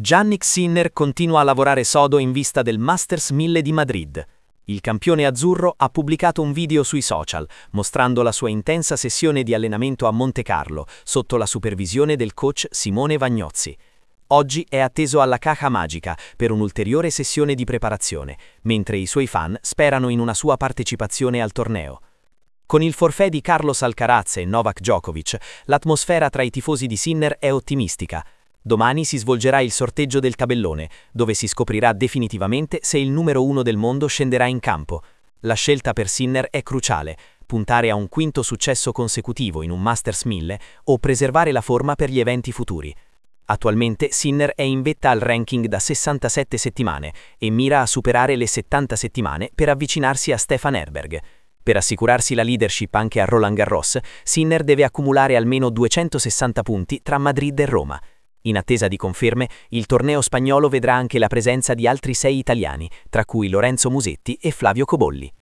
Jannik Sinner continua a lavorare sodo in vista del Masters 1000 di Madrid. Il campione azzurro ha pubblicato un video sui social, mostrando la sua intensa sessione di allenamento a Monte Carlo, sotto la supervisione del coach Simone Vagnozzi. Oggi è atteso alla Caja Magica per un'ulteriore sessione di preparazione, mentre i suoi fan sperano in una sua partecipazione al torneo. Con il forfait di Carlos Alcaraz e Novak Djokovic, l'atmosfera tra i tifosi di Sinner è ottimistica. Domani si svolgerà il sorteggio del tabellone, dove si scoprirà definitivamente se il numero 1 del mondo scenderà in campo. La scelta per Sinner è cruciale: puntare a un quinto successo consecutivo in un Masters 1000 o preservare la forma per gli eventi futuri. Attualmente Sinner è in vetta al ranking da 67 settimane e mira a superare le 70 settimane per avvicinarsi a Stefan Edberg. Per assicurarsi la leadership anche a Roland Garros, Sinner deve accumulare almeno 260 punti tra Madrid e Roma. In attesa di conferme, il torneo spagnolo vedrà anche la presenza di altri 6 italiani, tra cui Lorenzo Musetti e Flavio Cobolli.